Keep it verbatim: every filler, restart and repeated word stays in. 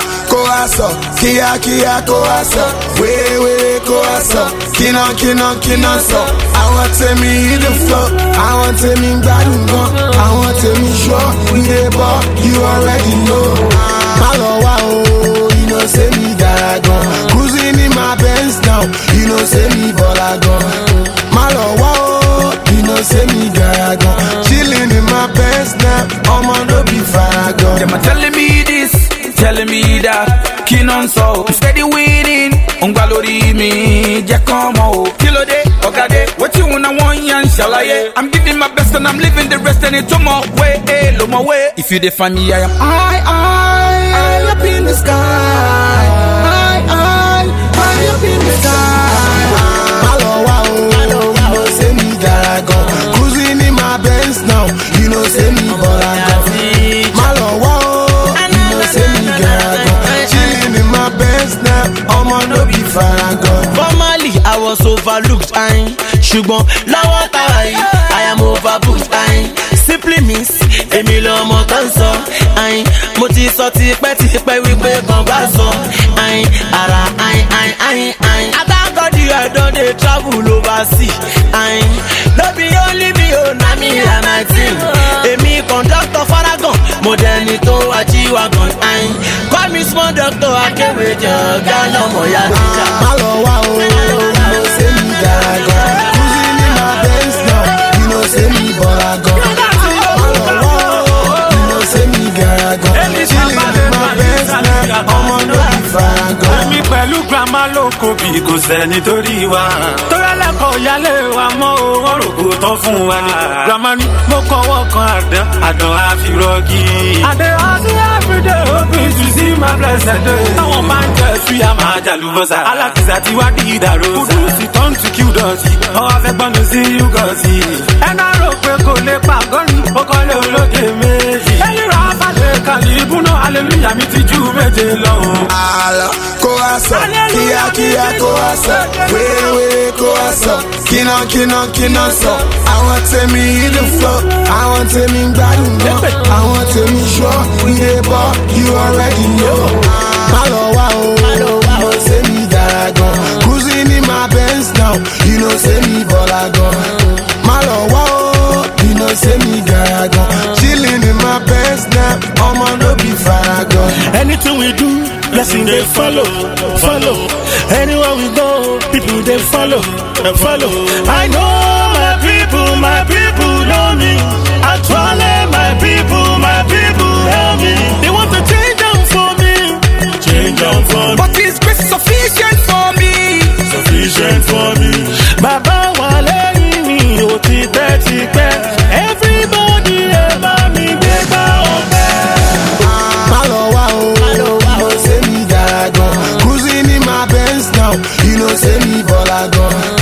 Koaso, Kia Kia Koaso, way way Koaso, Kina Kina Kina so. I want to me hit the floor, I want to me Badungo, I want to me sure we the ball, you already know. Malo wow, you know say me Garagon, cruising in my Benz now, you know say me Bolagon. Malo wow, you know say me Garagon, chilling in my Benz now, I'm on the be Faragon. Them are telling me this, telling me that, kin on so, steady winning, ungalori me, Giacomo, kilo day, okade, what you wanna want yan shall I? I'm giving my best and I'm living the rest and it's on my way, eh, lo my way. If you define me, I am I, I, I up in the sky, I, I, I up in the sky. Hello, wow, hello, wow, say me Garagon, cruising in my Benz now, you know say me Bolagon. Malo, wow, you know say me Garagon, chilling in my Benz now, I'm on the be Faragon. Formerly, I was overlooked, I Shubon, now I, I am overbooked, I simply means Emilio Motanso, I Moti Soti Petty Pay we pay Congaso, I Ara, I, I, I, I about God, you I don't they travel overseas, I don't be only me, oh, Nami and my team, Emi conductor Faragon, Modernito, Achiwagon, I call me small doctor, I can't wait your Gano Moya. Hello, wow, you say me Garagon, cruising in my Benz now, you know say me Bolagon. Hello, wow, you know say me Garagon, chilling in my Benz now, I'm on the Faragon. Mi pẹ̀lú grandma lóko bí kò sẹ́ni torí wa. Tóra lẹ́kọ̀ọ́ yálé wa mọ́ owó rògbò tán fún wa ni. Grandma ni mo kọ́wọ́ kan àdán, àdán àfirọ́gì. Àdé ọtí everyday hoping to see my blessed day. Táwọn máa ń jẹ suya máa jàlúbọ́sà. Alákìsà ti wá di ìdàrọ́sà. Kùdùsì turn to kill dọ̀tí. Ọwọ́ fẹ́ gbọ́n lọ sí Yúgọ̀tì. Ẹná rò pé kò lè pàgọ́ ni, ó kọ́ lé olókè méjì. Ẹni rà á fàlẹ̀ kàlíbù náà, hallelujah mi ti ju méje lọ́hùn. Ala, Koaso, Kia Kia Koaso, way way Koaso, Kina Kina Kina so. I want to me hit the floor, I want to me Badungo, I want to me sure we the ball, you already know. Malo wow, you know say me Garagon, cruising in my Benz now, you know say me Bolagon. Malo wow, you know say me Garagon, chilling in my Benz now, I'm on the be Faragon. Anything we do, blessing they follow, follow. Anywhere we go, people they follow, and follow. I know my people, my people know me. Actually, my people, my people help me. They want to change them for me, change them for me. But His grace is sufficient for me, sufficient for me. Baba wale mi oti beti pe. Everybody ever me beba obe. Malo wow, you know say me Garagon, cruising in my Benz now, you know say me Bolagon.